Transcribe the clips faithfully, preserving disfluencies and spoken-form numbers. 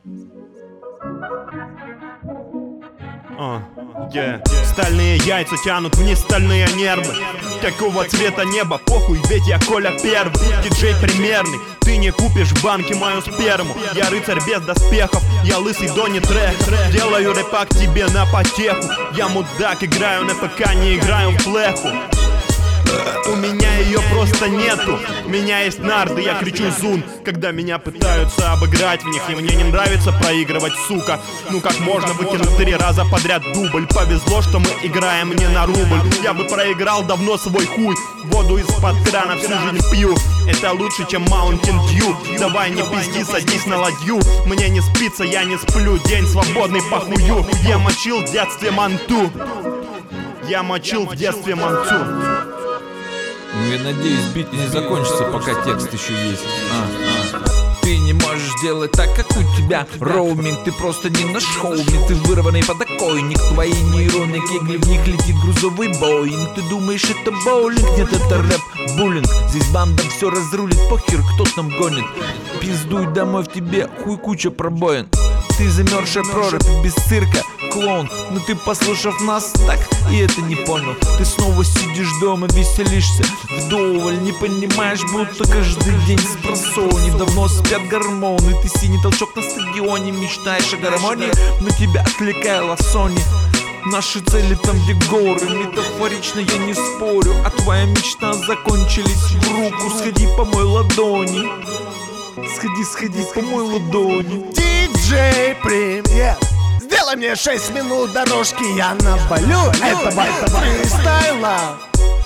Uh, yeah. Стальные яйца тянут вниз стальные нервы. Какого цвета небо, похуй, ведь я Коля первый. Диджей примерный, ты не купишь в банке мою сперму. Я рыцарь без доспехов, я лысый Донни Трехо. Делаю рэпак тебе на потеху. Я мудак, играю на ПК, не играю в плеху. У меня ее просто нету. У меня есть нарды, я кричу зун, когда меня пытаются обыграть в них. И мне не нравится проигрывать, сука. Ну как можно выкинуть три раза подряд дубль? Повезло, что мы играем не на рубль. Я бы проиграл давно свой хуй. Воду из-под крана всю жизнь пью. Это лучше, чем Mountain Dew. Давай не пизди, садись на ладью. Мне не спится, я не сплю. День свободный по хую. Я мочил в детстве манту. Я мочил в детстве манту. Ну я надеюсь, бит не закончится, пока текст еще есть. а, а. Ты не можешь делать так, как у тебя роуминг. Ты просто не на шоуме. Ты вырванный подоконник. Твои нейроны кегли, в них летит грузовой боинг. Ты думаешь, это боулинг? Нет, это рэп-буллинг. Здесь банда все разрулит, похер, кто там гонит. Пиздуй домой, в тебе хуй куча пробоин. Ты замерзшая прорубь, без цирка, клоун. Но ты, послушав нас, так и это не понял. Ты снова сидишь дома, веселишься вдоволь. Не понимаешь, будто каждый день спросол. Недавно спят гормоны. Ты синий толчок на стадионе. Мечтаешь о гармонии, но тебя отвлекала Sony. Наши цели там, где горы. Метафорично я не спорю. А твоя мечта закончились в руку. Сходи, помой ладони. Сходи, сходи, помой ладони. Диджей Премьер, сделай мне шесть минут дорожки, я навалю этого фристайла.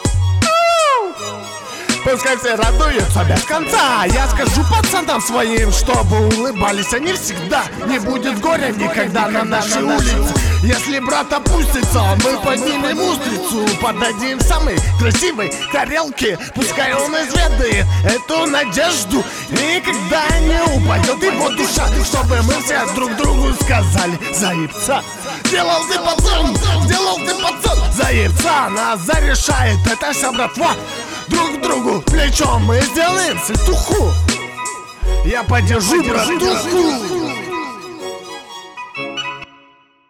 Пускай все радуются без конца. Я скажу пацанам своим, чтобы улыбались они всегда. Не будет горя никогда на нашей улице. Если брат опустится, мы поднимем устрицу. Подадим самой красивой тарелки. Пускай он изведает эту надежду. Никогда не упадет его душа. Чтобы мы все друг другу сказали: заебца, сделал ты пацан, сделал ты пацан. Заебца, нас зарешает эта вся братва. Друг другу плечом мы сделаем сельтуху. Я подержу братуху.